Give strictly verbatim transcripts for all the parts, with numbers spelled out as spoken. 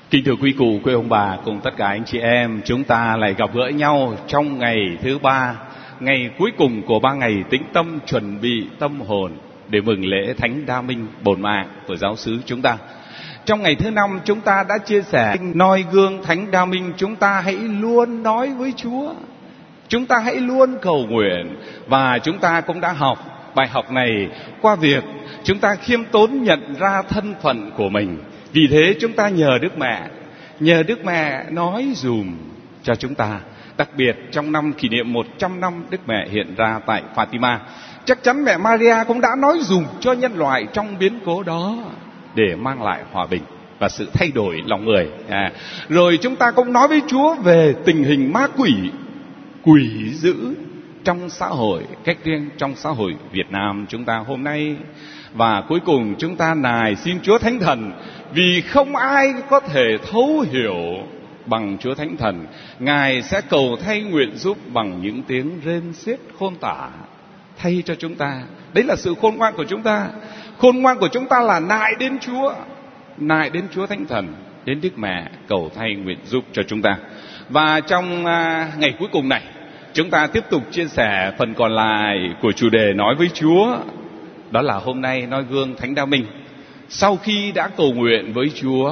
Kính thưa quý cụ, quý ông bà cùng tất cả anh chị em, chúng ta lại gặp gỡ nhau trong ngày thứ ba, ngày cuối cùng của ba ngày tĩnh tâm chuẩn bị tâm hồn để mừng lễ Thánh Đa Minh bổn mạng của giáo xứ chúng ta. Trong ngày thứ năm chúng ta đã chia sẻ noi gương Thánh Đa Minh, chúng ta hãy luôn nói với Chúa, chúng ta hãy luôn cầu nguyện, và chúng ta cũng đã học bài học này qua việc chúng ta khiêm tốn nhận ra thân phận của mình. Vì thế chúng ta nhờ Đức Mẹ, nhờ Đức Mẹ nói dùm cho chúng ta. Đặc biệt trong năm kỷ niệm một trăm năm Đức Mẹ hiện ra tại Fatima, chắc chắn mẹ Maria cũng đã nói dùm cho nhân loại trong biến cố đó để mang lại hòa bình và sự thay đổi lòng người. À, rồi chúng ta cũng nói với Chúa về tình hình ma quỷ, quỷ dữ trong xã hội, cách riêng trong xã hội Việt Nam chúng ta hôm nay. Và cuối cùng chúng ta nài xin Chúa Thánh Thần, vì không ai có thể thấu hiểu bằng Chúa Thánh Thần, Ngài sẽ cầu thay nguyện giúp bằng những tiếng rên xiết khôn tả thay cho chúng ta. Đấy là sự khôn ngoan của chúng ta. Khôn ngoan của chúng ta là nại đến Chúa, nại đến Chúa Thánh Thần, đến Đức Mẹ cầu thay nguyện giúp cho chúng ta. Và trong à, ngày cuối cùng này, chúng ta tiếp tục chia sẻ phần còn lại của chủ đề nói với Chúa. Đó là hôm nay noi gương Thánh Đa Minh. Sau khi đã cầu nguyện với Chúa,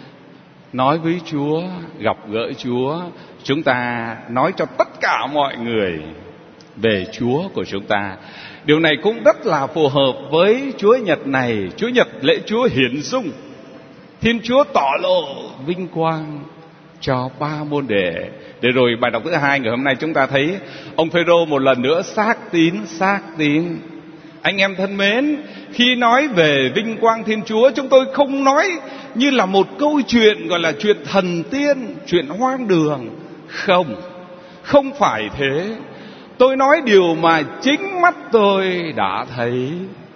nói với Chúa, gặp gỡ Chúa, chúng ta nói cho tất cả mọi người về Chúa của chúng ta. Điều này cũng rất là phù hợp với Chúa Nhật này, Chúa Nhật lễ Chúa hiển dung. Thiên Chúa tỏ lộ vinh quang cho ba môn đệ. Để rồi bài đọc thứ hai ngày hôm nay chúng ta thấy ông Phêrô một lần nữa xác tín, xác tín. Anh em thân mến, khi nói về vinh quang Thiên Chúa, chúng tôi không nói như là một câu chuyện gọi là chuyện thần tiên, chuyện hoang đường. Không, không phải thế. Tôi nói điều mà chính mắt tôi đã thấy,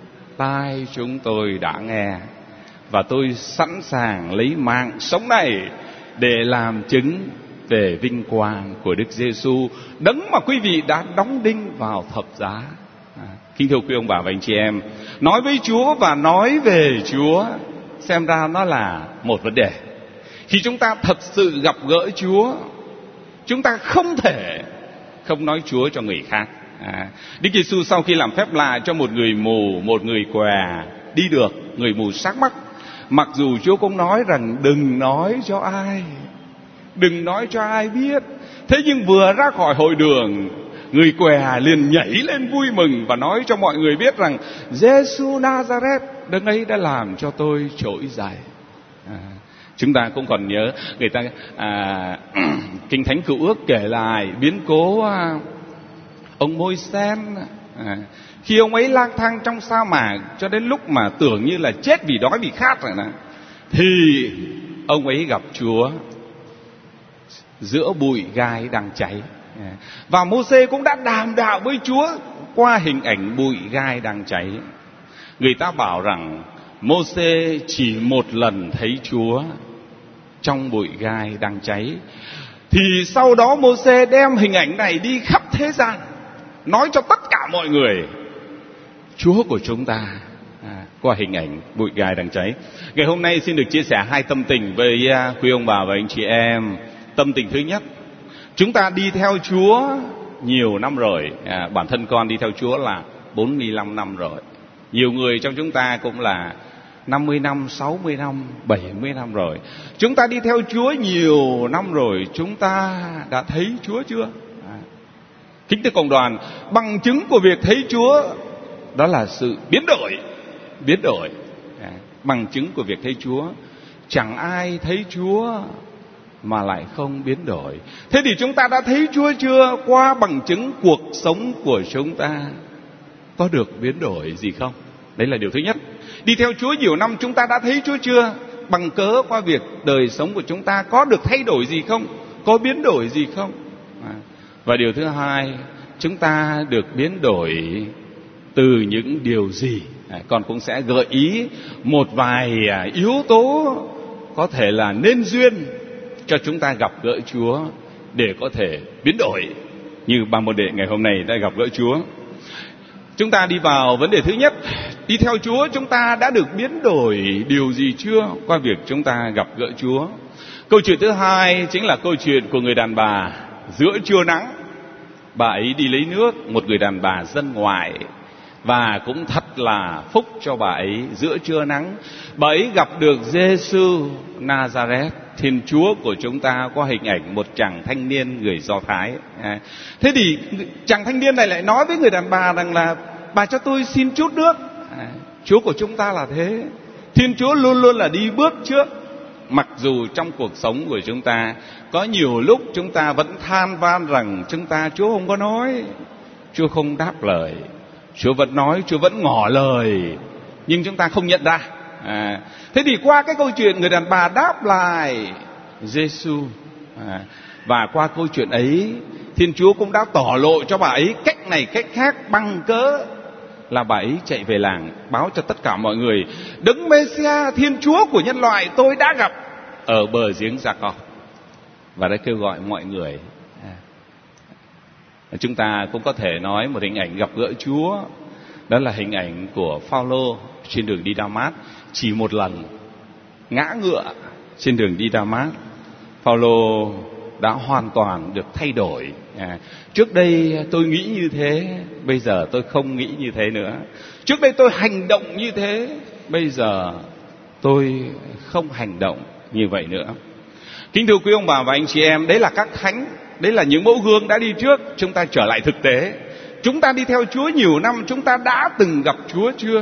tai chúng tôi đã nghe, và tôi sẵn sàng lấy mạng sống này để làm chứng về vinh quang của Đức Giêsu, đấng mà quý vị đã đóng đinh vào thập giá. À, kính thưa quý ông bà và anh chị em, nói với Chúa và nói về Chúa xem ra nó là một vấn đề. Khi chúng ta thật sự gặp gỡ Chúa, chúng ta không thể không nói Chúa cho người khác. À, Đức Giêsu sau khi làm phép lạ cho một người mù, một người què đi được, người mù sáng mắt, mặc dù Chúa cũng nói rằng đừng nói cho ai, đừng nói cho ai biết. Thế nhưng vừa ra khỏi hội đường, người què liền nhảy lên vui mừng và nói cho mọi người biết rằng Giêsu Nazareth, đấng ấy đã làm cho tôi trỗi dậy. À, chúng ta cũng còn nhớ người ta à, Kinh Thánh Cựu Ước kể lại biến cố à, ông Môi-sen, à, khi ông ấy lang thang trong sa mạc cho đến lúc mà tưởng như là chết vì đói vì khát rồi nè, thì ông ấy gặp Chúa giữa bụi gai đang cháy. Và Mô-sê cũng đã đàm đạo với Chúa qua hình ảnh bụi gai đang cháy. Người ta bảo rằng Mô-sê chỉ một lần thấy Chúa trong bụi gai đang cháy, thì sau đó Mô-sê đem hình ảnh này đi khắp thế gian, nói cho tất cả mọi người Chúa của chúng ta à, qua hình ảnh bụi gai đang cháy. Ngày hôm nay xin được chia sẻ hai tâm tình với quý ông bà và anh chị em. Tâm tình thứ nhất, chúng ta đi theo Chúa nhiều năm rồi. à, Bản thân con đi theo Chúa là bốn mươi lăm năm rồi. Nhiều người trong chúng ta cũng là năm mươi năm, sáu mươi năm, bảy mươi năm rồi. Chúng ta đi theo Chúa nhiều năm rồi, chúng ta đã thấy Chúa chưa? à. Kính thưa cộng đoàn, bằng chứng của việc thấy Chúa đó là sự biến đổi. Biến đổi à. Bằng chứng của việc thấy Chúa, chẳng ai thấy Chúa mà lại không biến đổi. Thế thì chúng ta đã thấy Chúa chưa? Qua bằng chứng cuộc sống của chúng ta có được biến đổi gì không? Đấy là điều thứ nhất. Đi theo Chúa nhiều năm, chúng ta đã thấy Chúa chưa? Bằng cớ qua việc đời sống của chúng ta có được thay đổi gì không? Có biến đổi gì không? À. Và điều thứ hai, chúng ta được biến đổi từ những điều gì? À, con cũng sẽ gợi ý một vài yếu tố có thể là nên duyên cho chúng ta gặp gỡ Chúa để có thể biến đổi như ba môn đệ ngày hôm nay đã gặp gỡ Chúa. Chúng ta đi vào vấn đề thứ nhất. Đi theo Chúa chúng ta đã được biến đổi điều gì chưa qua việc chúng ta gặp gỡ Chúa? Câu chuyện thứ hai chính là câu chuyện của người đàn bà giữa trưa nắng. Bà ấy đi lấy nước, một người đàn bà dân ngoại, và cũng thật là phúc cho bà ấy. Giữa trưa nắng, bà ấy gặp được Giê-xu Nazareth, Thiên Chúa của chúng ta, qua hình ảnh một chàng thanh niên người Do Thái. À, thế thì chàng thanh niên này lại nói với người đàn bà rằng là: bà cho tôi xin chút nước. À, Chúa của chúng ta là thế. Thiên Chúa luôn luôn là đi bước trước. Mặc dù trong cuộc sống của chúng ta có nhiều lúc chúng ta vẫn than van rằng chúng ta Chúa không có nói, Chúa không đáp lời, Chúa vẫn nói, Chúa vẫn ngỏ lời, nhưng chúng ta không nhận ra. À, thế thì qua cái câu chuyện người đàn bà đáp lại Giê-xu, à, và qua câu chuyện ấy, Thiên Chúa cũng đã tỏ lộ cho bà ấy cách này cách khác, bằng cớ là bà ấy chạy về làng báo cho tất cả mọi người: Đấng Mê-si-a, Thiên Chúa của nhân loại, tôi đã gặp ở bờ giếng Gia-cọp. Và đã kêu gọi mọi người. À, chúng ta cũng có thể nói một hình ảnh gặp gỡ Chúa, đó là hình ảnh của Phao-lô trên đường đi Đa-mát. Chỉ một lần ngã ngựa trên đường đi Đa-mát, Phao-lô đã hoàn toàn được thay đổi. À, trước đây tôi nghĩ như thế, bây giờ tôi không nghĩ như thế nữa. Trước đây tôi hành động như thế, bây giờ tôi không hành động như vậy nữa. Kính thưa quý ông bà và anh chị em, đấy là các thánh, đấy là những mẫu gương đã đi trước. Chúng ta trở lại thực tế. Chúng ta đi theo Chúa nhiều năm, chúng ta đã từng gặp Chúa chưa?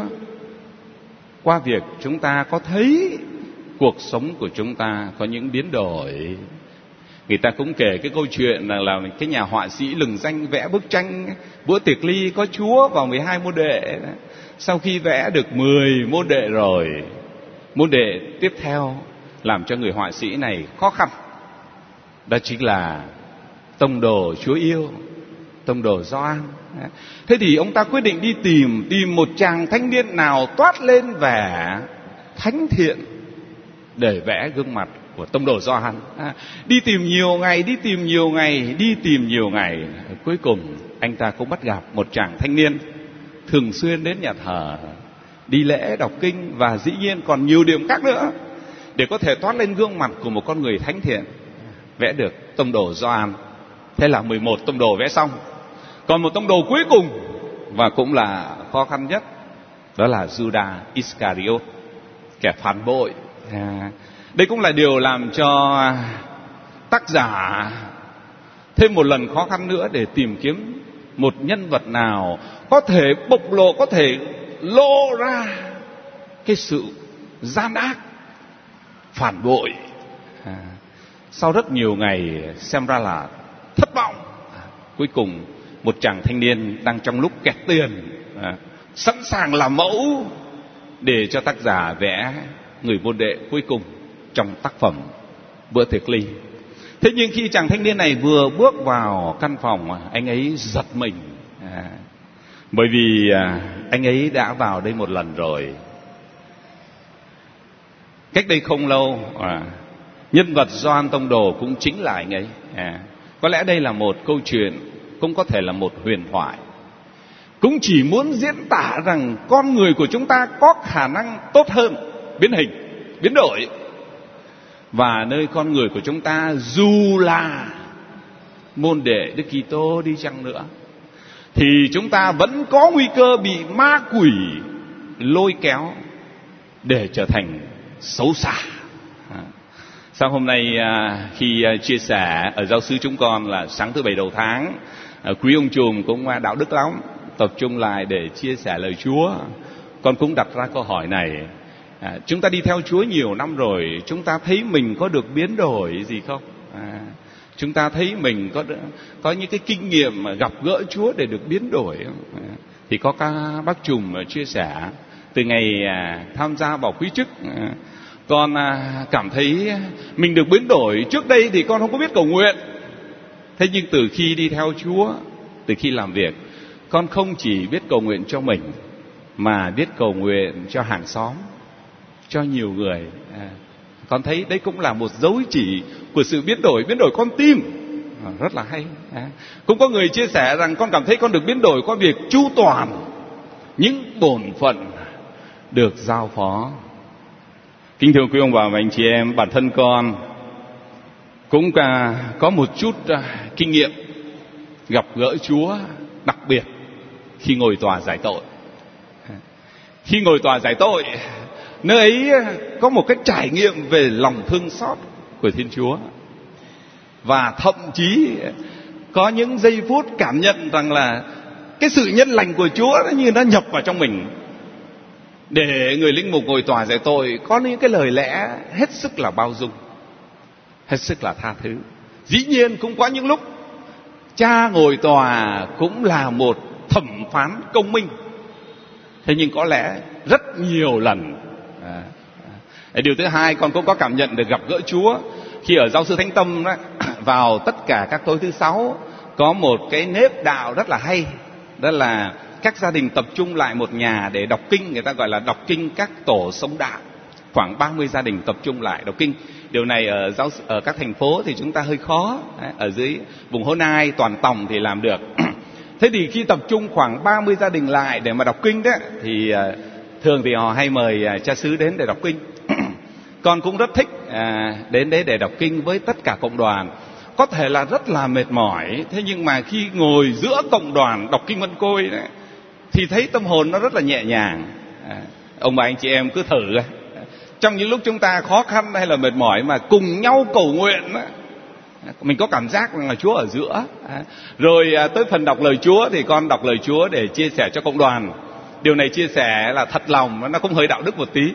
Qua việc chúng ta có thấy cuộc sống của chúng ta có những biến đổi. Người ta cũng kể cái câu chuyện là, là cái nhà họa sĩ lừng danh vẽ bức tranh bữa tiệc ly có Chúa vào mười hai môn đệ. Sau khi vẽ được mười môn đệ rồi, môn đệ tiếp theo làm cho người họa sĩ này khó khăn. Đó chính là tông đồ Chúa yêu, tông đồ Gioan. Thế thì ông ta quyết định đi tìm Tìm một chàng thanh niên nào toát lên vẻ thánh thiện để vẽ gương mặt của tông đồ Gioan. À, đi tìm nhiều ngày, đi tìm nhiều ngày, đi tìm nhiều ngày. Cuối cùng anh ta cũng bắt gặp một chàng thanh niên thường xuyên đến nhà thờ, đi lễ, đọc kinh, và dĩ nhiên còn nhiều điểm khác nữa để có thể toát lên gương mặt của một con người thánh thiện, vẽ được tông đồ Gioan. Thế là mười một tông đồ vẽ xong. Còn một tông đồ cuối cùng, và cũng là khó khăn nhất, đó là Judas Iscariot, kẻ phản bội. À, đây cũng là điều làm cho tác giả thêm một lần khó khăn nữa để tìm kiếm một nhân vật nào có thể bộc lộ, có thể lộ ra cái sự gian ác, phản bội. À, sau rất nhiều ngày xem ra là thất vọng, à, cuối cùng một chàng thanh niên đang trong lúc kẹt tiền, à, sẵn sàng làm mẫu để cho tác giả vẽ người môn đệ cuối cùng trong tác phẩm Bữa tiệc ly. Thế nhưng khi chàng thanh niên này vừa bước vào căn phòng, anh ấy giật mình, à, bởi vì à, anh ấy đã vào đây một lần rồi. Cách đây không lâu, à, nhân vật Gioan tông đồ cũng chính là anh ấy. À, có lẽ đây là một câu chuyện, cũng có thể là một huyền thoại, cũng chỉ muốn diễn tả rằng con người của chúng ta có khả năng tốt hơn, biến hình, biến đổi. Và nơi con người của chúng ta, dù là môn đệ Đức Kitô đi chăng nữa, thì chúng ta vẫn có nguy cơ bị ma quỷ lôi kéo để trở thành xấu xa. Sau hôm nay khi chia sẻ ở giáo xứ chúng con là sáng thứ bảy đầu tháng, quý ông trùm cũng đạo đức lắm, tập trung lại để chia sẻ lời Chúa. Con cũng đặt ra câu hỏi này: à, chúng ta đi theo Chúa nhiều năm rồi, chúng ta thấy mình có được biến đổi gì không? À, chúng ta thấy mình có có những cái kinh nghiệm mà gặp gỡ Chúa để được biến đổi không? À, thì có các bác trùm chia sẻ từ ngày à, tham gia vào quý chức, à, con à, cảm thấy mình được biến đổi. Trước đây thì con không có biết cầu nguyện, thế nhưng từ khi đi theo Chúa, từ khi làm việc, con không chỉ biết cầu nguyện cho mình, mà biết cầu nguyện cho hàng xóm, cho nhiều người. À, con thấy đấy cũng là một dấu chỉ của sự biến đổi, biến đổi con tim, à, rất là hay. À, cũng có người chia sẻ rằng con cảm thấy con được biến đổi qua việc chu toàn những bổn phận được giao phó. Kính thưa quý ông bà và anh chị em, bản thân con cũng có một chút kinh nghiệm gặp gỡ Chúa, đặc biệt khi ngồi tòa giải tội. Khi ngồi tòa giải tội, nơi ấy có một cái trải nghiệm về lòng thương xót của Thiên Chúa. Và thậm chí có những giây phút cảm nhận rằng là cái sự nhân lành của Chúa nó như nó nhập vào trong mình, để người linh mục ngồi tòa giải tội có những cái lời lẽ hết sức là bao dung, hết sức là tha thứ. Dĩ nhiên cũng có những lúc cha ngồi tòa cũng là một thẩm phán công minh, thế nhưng có lẽ rất nhiều lần à, à. Điều thứ hai, con cũng có cảm nhận được gặp gỡ Chúa khi ở giáo sư Thánh Tâm đó, vào tất cả các tối thứ sáu có một cái nếp đạo rất là hay, đó là các gia đình tập trung lại một nhà để đọc kinh. Người ta gọi là đọc kinh các tổ sống đạo. Khoảng ba mươi gia đình tập trung lại đọc kinh. Điều này ở giáo ở các thành phố thì chúng ta hơi khó. Ở dưới vùng Hố Nai, Toàn Tòng thì làm được. Thế thì khi tập trung khoảng ba mươi gia đình lại để mà đọc kinh đấy, thì thường thì họ hay mời cha xứ đến để đọc kinh. Con cũng rất thích đến đấy để đọc kinh với tất cả cộng đoàn. Có thể là rất là mệt mỏi, thế nhưng mà khi ngồi giữa cộng đoàn đọc kinh Văn Côi đấy, thì thấy tâm hồn nó rất là nhẹ nhàng. À, ông bà anh chị em cứ thử coi. Trong những lúc chúng ta khó khăn hay là mệt mỏi mà cùng nhau cầu nguyện đó, mình có cảm giác là Chúa ở giữa. À, rồi à, tới phần đọc lời Chúa thì con đọc lời Chúa để chia sẻ cho cộng đoàn. Điều này chia sẻ là thật lòng, nó cũng hơi đạo đức một tí.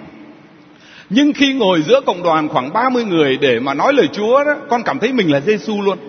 Nhưng khi ngồi giữa cộng đoàn khoảng ba mươi người để mà nói lời Chúa đó, con cảm thấy mình là Giêsu luôn.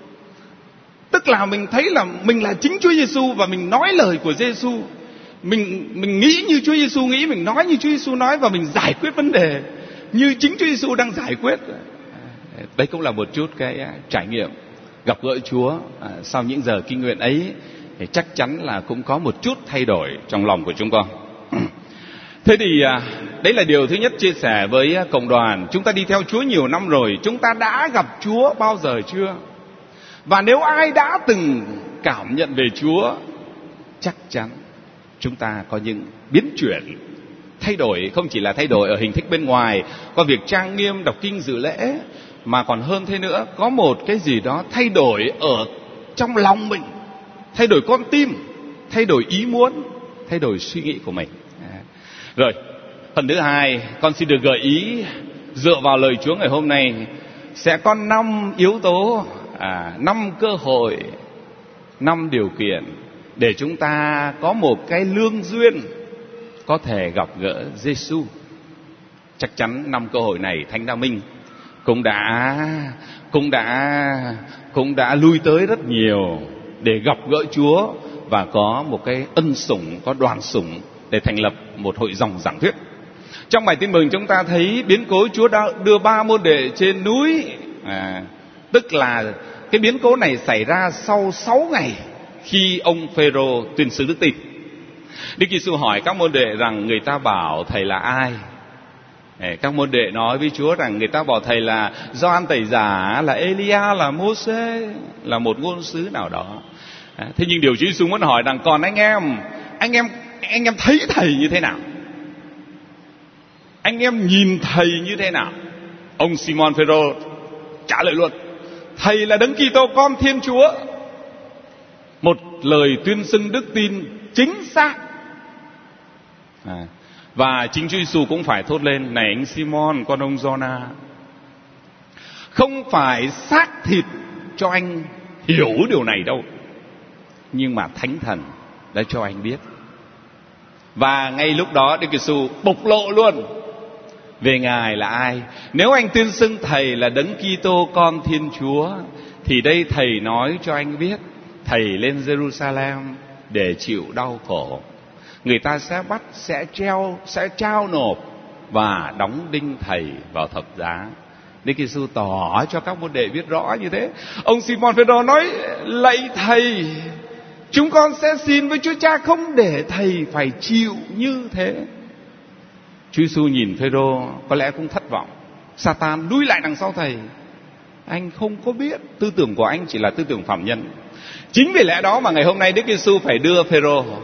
Tức là mình thấy là mình là chính Chúa Giêsu và mình nói lời của Giêsu. Mình mình nghĩ như Chúa Giêsu nghĩ, mình nói như Chúa Giêsu nói, và mình giải quyết vấn đề như chính Chúa Giêsu đang giải quyết. Đấy cũng là một chút cái trải nghiệm gặp gỡ Chúa sau những giờ kinh nguyện ấy, thì chắc chắn là cũng có một chút thay đổi trong lòng của chúng con. Thế thì đấy là điều thứ nhất chia sẻ với cộng đoàn. Chúng ta đi theo Chúa nhiều năm rồi, chúng ta đã gặp Chúa bao giờ chưa? Và nếu ai đã từng cảm nhận về Chúa, chắc chắn chúng ta có những biến chuyển, thay đổi. Không chỉ là thay đổi ở hình thức bên ngoài, có việc trang nghiêm, đọc kinh, dự lễ, mà còn hơn thế nữa, có một cái gì đó thay đổi ở trong lòng mình, thay đổi con tim, thay đổi ý muốn, thay đổi suy nghĩ của mình. Rồi, phần thứ hai, con xin được gợi ý dựa vào lời Chúa ngày hôm nay sẽ có năm yếu tố, à, năm cơ hội, năm điều kiện để chúng ta có một cái lương duyên có thể gặp gỡ Giêsu. Chắc chắn năm cơ hội này Thánh Đa Minh cũng đã cũng đã cũng đã lui tới rất nhiều để gặp gỡ Chúa và có một cái ân sủng, có đoàn sủng để thành lập một hội dòng giảng thuyết. Trong bài tin mừng chúng ta thấy biến cố Chúa đã đưa ba môn đệ trên núi, à, tức là cái biến cố này xảy ra sau sáu ngày khi ông Phêrô tuyên xưng đức tin. Đức Giêsu hỏi các môn đệ rằng người ta bảo thầy là ai? Các môn đệ nói với Chúa rằng người ta bảo thầy là Gioan Tẩy Giả, là Elia, là Mô-sê, là một ngôn sứ nào đó. Thế nhưng điều Chúa Giêsu muốn hỏi rằng còn anh em, anh em anh em thấy thầy như thế nào? Anh em nhìn thầy như thế nào? Ông Simon Phêrô trả lời luôn: thầy là Đấng Kitô con Thiên Chúa. Một lời tuyên xưng đức tin chính xác. À, và chính Chúa Giêsu cũng phải thốt lên: này anh Simon, con ông Giona, không phải xác thịt cho anh hiểu điều này đâu, nhưng mà Thánh Thần đã cho anh biết. Và ngay lúc đó Đức Giêsu bộc lộ luôn về Ngài là ai. Nếu anh tuyên xưng thầy là Đấng Kitô con Thiên Chúa, thì đây thầy nói cho anh biết, thầy lên Jerusalem để chịu đau khổ, người ta sẽ bắt, sẽ treo, sẽ trao nộp và đóng đinh thầy vào thập giá. Đức Giêsu tỏ cho các môn đệ biết rõ như thế. Ông Simon Phêrô nói: lạy thầy, chúng con sẽ xin với Chúa Cha không để thầy phải chịu như thế. Chúa Giêsu nhìn Phêrô có lẽ cũng thất vọng. Satan lui lại đằng sau thầy. Anh không có biết, tư tưởng của anh chỉ là tư tưởng phạm nhân. Chính vì lẽ đó mà ngày hôm nay Đức Giêsu phải đưa Phêrô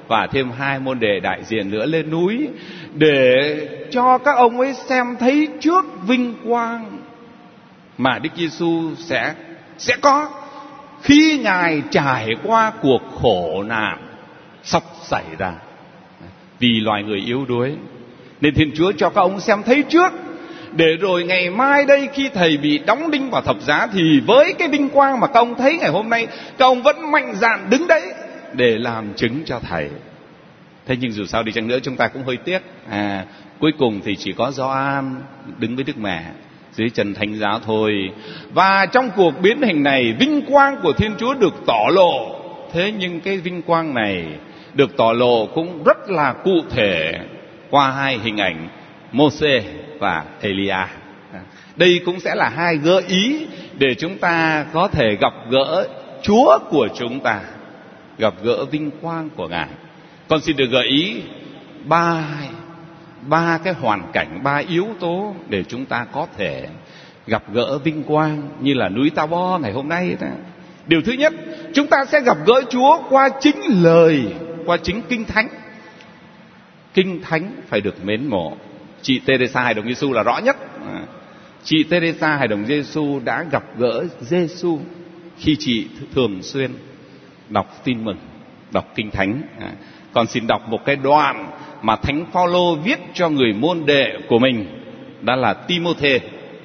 và thêm hai môn đệ đại diện nữa lên núi để cho các ông ấy xem thấy trước vinh quang mà Đức Giêsu sẽ sẽ có khi Ngài trải qua cuộc khổ nạn sắp xảy ra vì loài người yếu đuối. Nên Thiên Chúa cho các ông xem thấy trước, để rồi ngày mai đây khi Thầy bị đóng đinh vào thập giá, thì với cái vinh quang mà các ông thấy ngày hôm nay, các ông vẫn mạnh dạn đứng đấy để làm chứng cho Thầy. Thế nhưng dù sao đi chăng nữa chúng ta cũng hơi tiếc, à, cuối cùng thì chỉ có Gioan đứng với Đức Mẹ dưới chân Thánh giá thôi. Và trong cuộc biến hình này, vinh quang của Thiên Chúa được tỏ lộ. Thế nhưng cái vinh quang này được tỏ lộ cũng rất là cụ thể qua hai hình ảnh Mô-sê và Elia. Đây cũng sẽ là hai gợi ý để chúng ta có thể gặp gỡ Chúa của chúng ta, gặp gỡ vinh quang của Ngài. Con xin được gợi ý ba ba cái hoàn cảnh, ba yếu tố để chúng ta có thể gặp gỡ vinh quang như là núi Ta-bo ngày hôm nay đó. Điều thứ nhất, chúng ta sẽ gặp gỡ Chúa qua chính lời, qua chính Kinh Thánh. Kinh Thánh phải được mến mộ. Chị Teresa Hài đồng Giêsu là rõ nhất. Chị Teresa Hài đồng Giêsu đã gặp gỡ Giêsu khi chị thường xuyên đọc Tin Mừng, đọc Kinh Thánh. Còn xin đọc một cái đoạn mà Thánh Phaolô viết cho người môn đệ của mình, đó là Ti-mô-thê.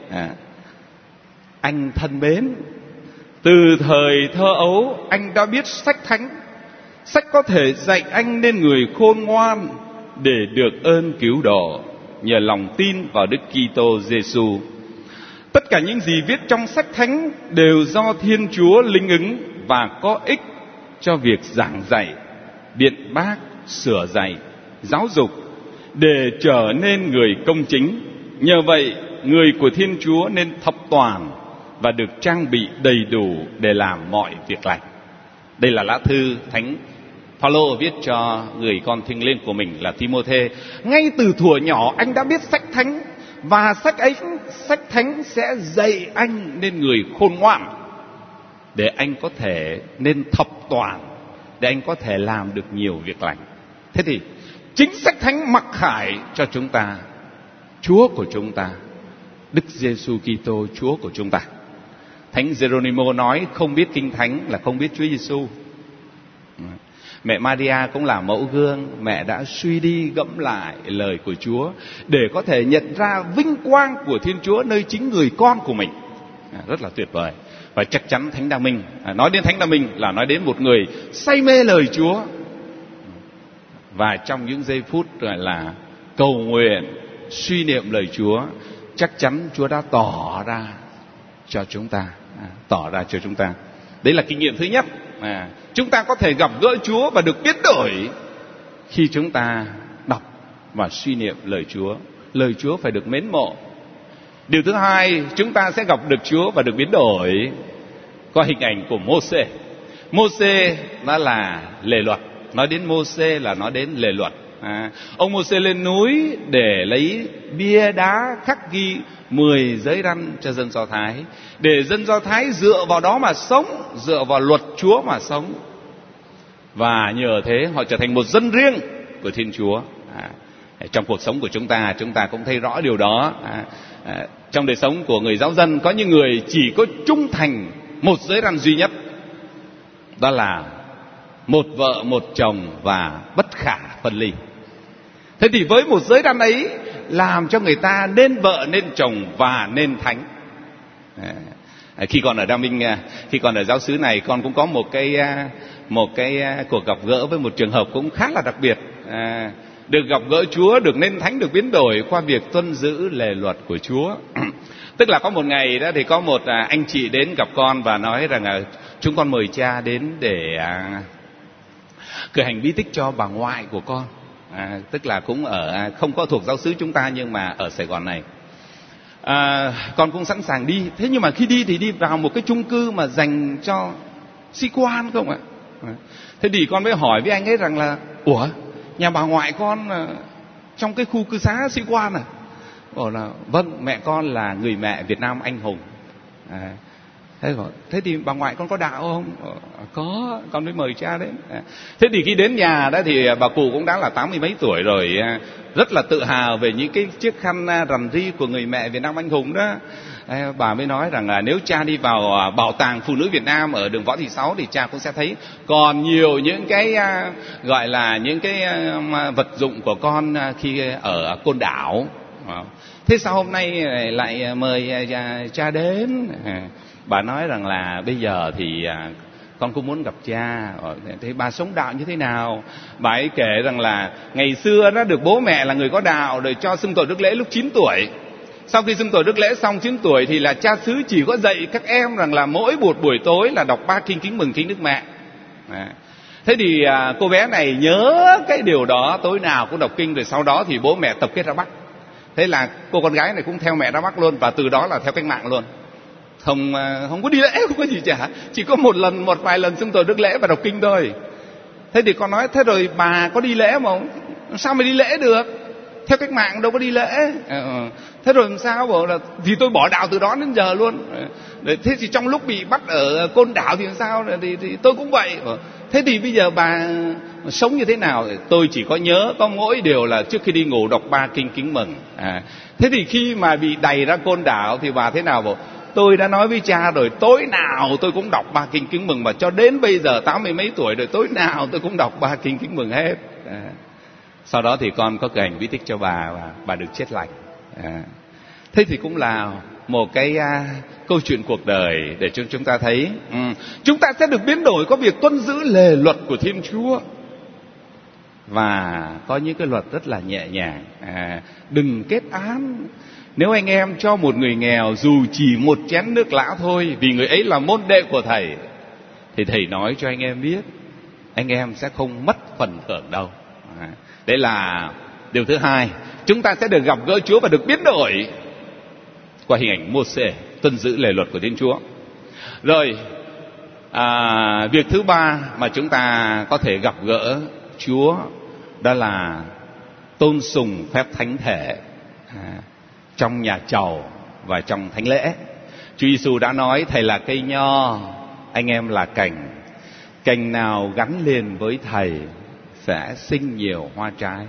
Anh thân mến, từ thời thơ ấu anh đã biết sách Thánh. Sách có thể dạy anh nên người khôn ngoan để được ơn cứu độ nhờ lòng tin vào Đức Kitô Giêsu. Tất cả những gì viết trong sách Thánh đều do Thiên Chúa linh ứng và có ích cho việc giảng dạy, biện bác, sửa dạy, giáo dục để trở nên người công chính. Nhờ vậy, người của Thiên Chúa nên thập toàn và được trang bị đầy đủ để làm mọi việc lành. Đây là lá thư Thánh Phaolô viết cho người con thiêng liêng của mình là Ti-mô-thê. Ngay từ thuở nhỏ anh đã biết sách Thánh, và sách ấy, sách Thánh sẽ dạy anh nên người khôn ngoan để anh có thể nên thập toàn, để anh có thể làm được nhiều việc lành. Thế thì chính sách Thánh mặc khải cho chúng ta Chúa của chúng ta, Đức Giêsu Kitô Chúa của chúng ta. Thánh Geronimo nói không biết Kinh Thánh là không biết Chúa Giêsu. Mẹ Maria cũng là mẫu gương, mẹ đã suy đi gẫm lại lời của Chúa để có thể nhận ra vinh quang của Thiên Chúa nơi chính người con của mình. À, rất là tuyệt vời. Và chắc chắn Thánh Đa Minh, à, nói đến Thánh Đa Minh là nói đến một người say mê lời Chúa. Và trong những giây phút gọi là cầu nguyện, suy niệm lời Chúa, chắc chắn Chúa đã tỏ ra cho chúng ta, à, tỏ ra cho chúng ta. Đấy là kinh nghiệm thứ nhất. À, chúng ta có thể gặp gỡ Chúa và được biến đổi khi chúng ta đọc và suy niệm lời Chúa. Lời Chúa phải được mến mộ. Điều thứ hai, chúng ta sẽ gặp được Chúa và được biến đổi qua hình ảnh của Mô-sê. Mô-sê đó là lề luật. Nói đến Mô-sê là nói đến lề luật. À, ông Mô-sê lên núi để lấy bia đá khắc ghi mười giới răn cho dân Do Thái, để dân Do Thái dựa vào đó mà sống, dựa vào luật Chúa mà sống. Và nhờ thế họ trở thành một dân riêng của Thiên Chúa. À, trong cuộc sống của chúng ta, chúng ta cũng thấy rõ điều đó. À, à, trong đời sống của người giáo dân, có những người chỉ có trung thành một giới răn duy nhất, đó là một vợ một chồng và bất khả phân ly. Thế thì với một giới răn ấy làm cho người ta nên vợ nên chồng và nên thánh. À, khi còn ở Đa Minh, khi còn ở giáo xứ này, con cũng có một cái một cái cuộc gặp gỡ với một trường hợp cũng khá là đặc biệt. À, được gặp gỡ Chúa, được nên thánh, được biến đổi qua việc tuân giữ lề luật của Chúa. Tức là có một ngày đó thì có một anh chị đến gặp con và nói rằng là chúng con mời cha đến để à, cử hành bí tích cho bà ngoại của con. À, tức là cũng ở không có thuộc giáo xứ chúng ta nhưng mà ở Sài Gòn này. À, con cũng sẵn sàng đi. Thế nhưng mà khi đi thì đi vào một cái chung cư mà dành cho sĩ quan không ạ? À, thế thì con mới hỏi với anh ấy rằng là ủa, nhà bà ngoại con trong cái khu cư xá sĩ quan à? Bảo là vâng, mẹ con là người mẹ Việt Nam anh hùng. À, Thế, bảo, thế thì bà ngoại con có đạo không? Có, con mới mời cha đến. Thế thì khi đến nhà đó thì bà cụ cũng đã là tám mươi mấy tuổi rồi, rất là tự hào về những cái chiếc khăn rằn ri của người mẹ Việt Nam anh hùng đó. Bà mới nói rằng là nếu cha đi vào bảo tàng phụ nữ Việt Nam ở đường Võ Thị Sáu thì cha cũng sẽ thấy còn nhiều những cái gọi là những cái vật dụng của con khi ở Côn Đảo. Thế sao hôm nay lại mời cha đến? Bà nói rằng là bây giờ thì con cũng muốn gặp cha. Thế bà sống đạo như thế nào? Bà ấy kể rằng là ngày xưa đó được bố mẹ là người có đạo, rồi cho xưng tội Đức Lễ lúc chín tuổi. Sau khi xưng tội Đức Lễ xong chín tuổi thì là cha xứ chỉ có dạy các em rằng là mỗi một buổi tối là đọc ba kinh kính mừng kính Đức Mẹ. Thế thì cô bé này nhớ cái điều đó, tối nào cũng đọc kinh, rồi sau đó thì bố mẹ tập kết ra Bắc. Thế là cô con gái này cũng theo mẹ ra Bắc luôn, và từ đó là theo cách mạng luôn. Không không có đi lễ, không có gì cả, chỉ có một lần một vài lần xưng tội Đức Lễ và đọc kinh thôi. Thế thì con nói thế rồi bà có đi lễ mà sao mà đi lễ được? Theo cách mạng đâu có đi lễ. Thế rồi làm sao? Bảo là vì tôi bỏ đạo từ đó đến giờ luôn. Thế thì trong lúc bị bắt ở Côn Đảo thì làm sao? Thì, thì tôi cũng vậy. Thế thì bây giờ bà sống như thế nào? Tôi chỉ có nhớ có mỗi điều là trước khi đi ngủ đọc ba kinh kính mừng. À, thế thì khi mà bị đày ra Côn Đảo thì bà thế nào? Bảo tôi đã nói với cha rồi, tối nào tôi cũng đọc ba kinh kính mừng, mà cho đến bây giờ tám mươi mấy tuổi rồi, tối nào tôi cũng đọc ba kinh kính mừng hết. À, sau đó thì con có cử hành bí tích cho bà và bà được chết lành. À, thế thì cũng là một cái à, câu chuyện cuộc đời để cho chúng ta thấy ừ, chúng ta sẽ được biến đổi có việc tuân giữ lề luật của Thiên Chúa, và có những cái luật rất là nhẹ nhàng. À, đừng kết án. Nếu anh em cho một người nghèo dù chỉ một chén nước lã thôi, vì người ấy là môn đệ của thầy, thì thầy nói cho anh em biết, anh em sẽ không mất phần thưởng đâu. À, đấy là điều thứ hai. Chúng ta sẽ được gặp gỡ Chúa và được biến đổi qua hình ảnh Mô-sê, tuân giữ lề luật của Thiên Chúa. Rồi à, việc thứ ba mà chúng ta có thể gặp gỡ Chúa đó là tôn sùng phép thánh thể à, trong nhà chầu và trong thánh lễ. Chúa Giêsu đã nói thầy là cây nho, anh em là cành. Cành nào gắn liền với thầy sẽ sinh nhiều hoa trái.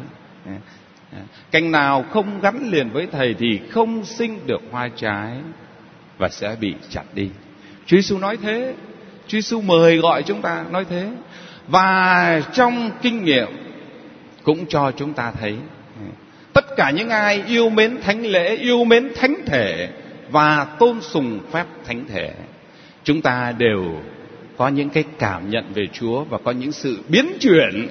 Cành nào không gắn liền với thầy thì không sinh được hoa trái và sẽ bị chặt đi. Chúa Giêsu nói thế. Chúa Giêsu mời gọi chúng ta nói thế. Và trong kinh nghiệm cũng cho chúng ta thấy tất cả những ai yêu mến thánh lễ, yêu mến thánh thể và tôn sùng phép thánh thể, chúng ta đều có những cái cảm nhận về Chúa và có những sự biến chuyển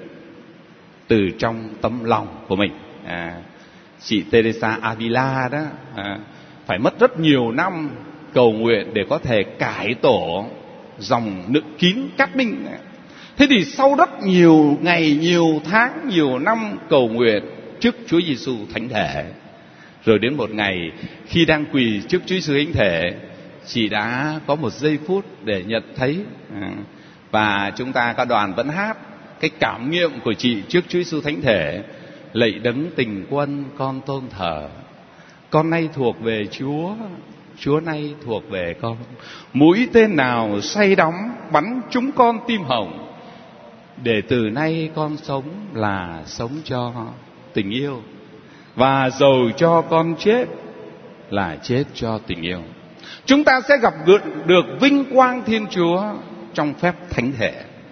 từ trong tấm lòng của mình. À, chị Teresa Avila đó à, phải mất rất nhiều năm cầu nguyện để có thể cải tổ dòng nữ kín Cát Minh. Thế thì sau rất nhiều ngày, nhiều tháng, nhiều năm cầu nguyện trước Chúa Giêsu thánh thể, rồi đến một ngày khi đang quỳ trước Chúa Giêsu thánh thể, chị đã có một giây phút để nhận thấy à, và chúng ta cả đoàn vẫn hát cái cảm nghiệm của chị trước Chúa Giêsu thánh thể: lạy đấng tình quân con tôn thờ, con nay thuộc về Chúa, Chúa nay thuộc về con. Mũi tên nào say đắm bắn chúng con tim hồng, để từ nay con sống là sống cho tình yêu, và dầu cho con chết là chết cho tình yêu. Chúng ta sẽ gặp được vinh quang Thiên Chúa trong phép thánh thể.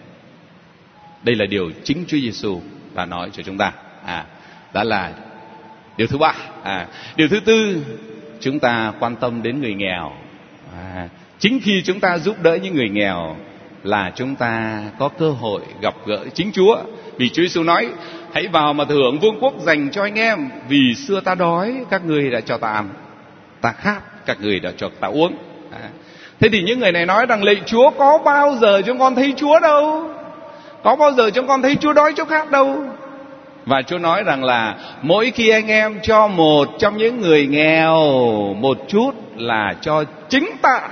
Đây là điều chính Chúa Giêsu đã nói cho chúng ta. À, đó là điều thứ ba. À, điều thứ tư, chúng ta quan tâm đến người nghèo. À, chính khi chúng ta giúp đỡ những người nghèo là chúng ta có cơ hội gặp gỡ chính Chúa. Vì Chúa Giêsu nói: hãy vào mà thừa hưởng vương quốc dành cho anh em, vì xưa ta đói, các ngươi đã cho ta ăn; ta khát, các ngươi đã cho ta uống. À, thế thì những người này nói rằng: lạy Chúa, có bao giờ chúng con thấy Chúa đâu, có bao giờ chúng con thấy Chúa đói chỗ khác đâu. Và Chúa nói rằng là mỗi khi anh em cho một trong những người nghèo một chút là cho chính ta.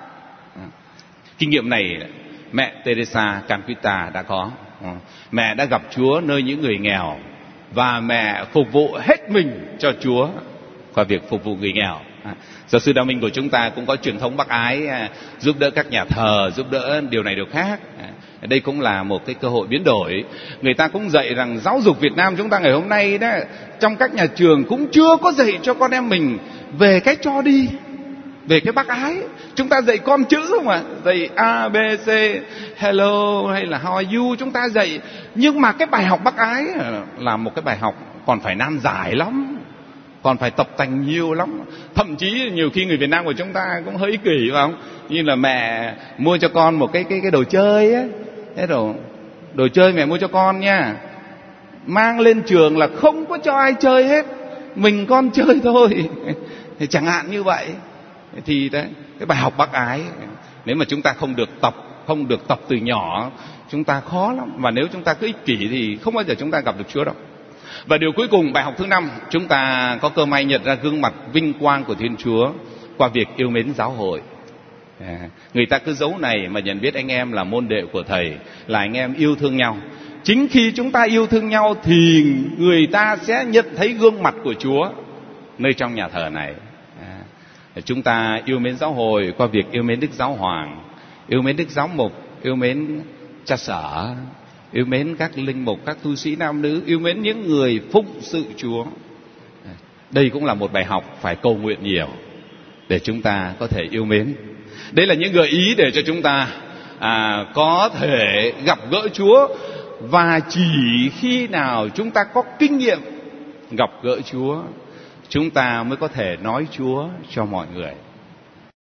Kinh nghiệm này mẹ Teresa Calcutta đã có. Mẹ đã gặp Chúa nơi những người nghèo, và mẹ phục vụ hết mình cho Chúa qua việc phục vụ người nghèo. Giáo sư Đa Minh của chúng ta cũng có truyền thống bác ái, giúp đỡ các nhà thờ, giúp đỡ điều này điều khác. Đây cũng là một cái cơ hội biến đổi. Người ta cũng dạy rằng giáo dục Việt Nam chúng ta ngày hôm nay đó, trong các nhà trường cũng chưa có dạy cho con em mình về cái cho đi, về cái bác ái. Chúng ta dạy con chữ mà, dạy A, B, C, hello hay là how are you, chúng ta dạy. Nhưng mà cái bài học bác ái là một cái bài học còn phải nan giải lắm, còn phải tập tành nhiều lắm. Thậm chí nhiều khi người Việt Nam của chúng ta cũng hơi ích kỷ, phải không? Như là mẹ mua cho con một cái cái cái đồ chơi á, thế rồi đồ chơi mẹ mua cho con nha, mang lên trường là không có cho ai chơi hết, mình con chơi thôi. Thì chẳng hạn như vậy. Thì đấy, cái bài học bác ái nếu mà chúng ta không được tập, không được tập từ nhỏ, chúng ta khó lắm. Và nếu chúng ta cứ ích kỷ thì không bao giờ chúng ta gặp được Chúa đâu. Và điều cuối cùng, bài học thứ năm, chúng ta có cơ may nhận ra gương mặt vinh quang của Thiên Chúa qua việc yêu mến giáo hội. À, người ta cứ giấu này mà nhận biết anh em là môn đệ của Thầy, là anh em yêu thương nhau. Chính khi chúng ta yêu thương nhau thì người ta sẽ nhận thấy gương mặt của Chúa nơi trong nhà thờ này. À, chúng ta yêu mến giáo hội qua việc yêu mến Đức Giáo Hoàng, yêu mến Đức Giám Mục, yêu mến cha sở, yêu mến các linh mục, các tu sĩ nam nữ, yêu mến những người phụng sự Chúa. Đây cũng là một bài học phải cầu nguyện nhiều để chúng ta có thể yêu mến. Đây là những gợi ý để cho chúng ta à, có thể gặp gỡ Chúa. Và chỉ khi nào chúng ta có kinh nghiệm gặp gỡ Chúa, chúng ta mới có thể nói Chúa cho mọi người.